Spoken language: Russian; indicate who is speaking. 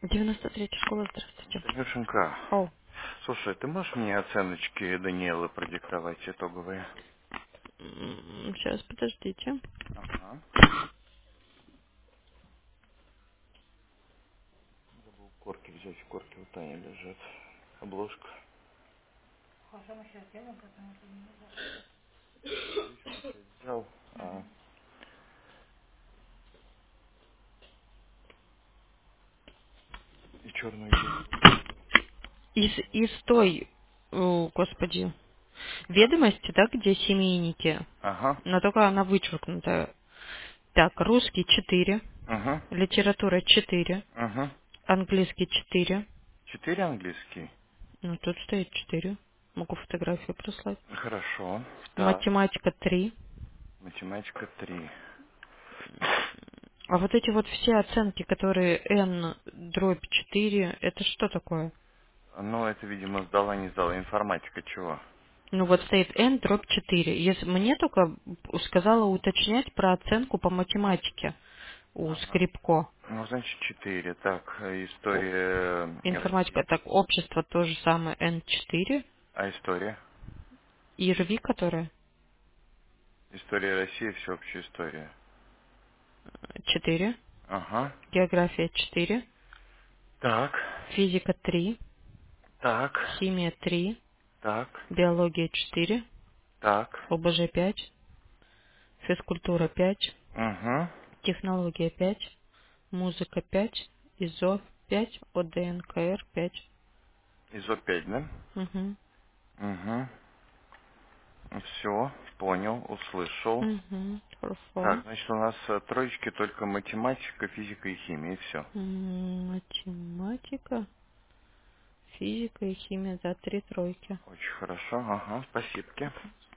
Speaker 1: 93-я школа, здравствуйте.
Speaker 2: Танюшенька,
Speaker 1: О,
Speaker 2: слушай, ты можешь мне оценочки Даниэлы продиктовать итоговые?
Speaker 1: сейчас, подождите.
Speaker 2: Ага. Забыл корки взять, корки у Тани лежат. Обложка. Ручку часть взял, и черную гель.
Speaker 1: Из той, господи, ведомости, да, где семейники,
Speaker 2: Ага.
Speaker 1: но только она вычеркнута. Так, русский 4,
Speaker 2: Угу.
Speaker 1: литература 4,
Speaker 2: Угу.
Speaker 1: английский 4.
Speaker 2: 4 английский?
Speaker 1: Ну, тут стоит 4. Могу фотографию прислать.
Speaker 2: Хорошо. Так.
Speaker 1: Математика 3.
Speaker 2: Математика 3.
Speaker 1: А вот эти вот все оценки, которые n дробь 4, это что такое?
Speaker 2: Ну, это, видимо, сдала, не сдала. Информатика чего?
Speaker 1: Ну вот стоит n дробь 4. Если мне только сказала уточнять про оценку по математике у
Speaker 2: Ага.
Speaker 1: Скрипко.
Speaker 2: Ну, значит, 4. Так,
Speaker 1: О,
Speaker 2: история
Speaker 1: информатика,
Speaker 2: России.
Speaker 1: так, общество то же самое n4.
Speaker 2: А история?
Speaker 1: И РВИ, которая
Speaker 2: История России, всеобщая история.
Speaker 1: 4.
Speaker 2: Ага.
Speaker 1: География 4.
Speaker 2: Так,
Speaker 1: Физика 3.
Speaker 2: так,
Speaker 1: Химия 3.
Speaker 2: так,
Speaker 1: Биология 4.
Speaker 2: так.
Speaker 1: ОБЖ 5. Физкультура 5.
Speaker 2: Угу.
Speaker 1: Технология 5. Музыка 5. ИЗО 5. ОДНКР 5.
Speaker 2: ИЗО 5, да?
Speaker 1: Угу.
Speaker 2: Угу. Все, понял, услышал.
Speaker 1: Угу. Хорошо.
Speaker 2: Так, значит, у нас троечки только математика, физика и химия, и все.
Speaker 1: Математика, физика и химия за 3 тройки.
Speaker 2: Очень хорошо, ага, спасибо.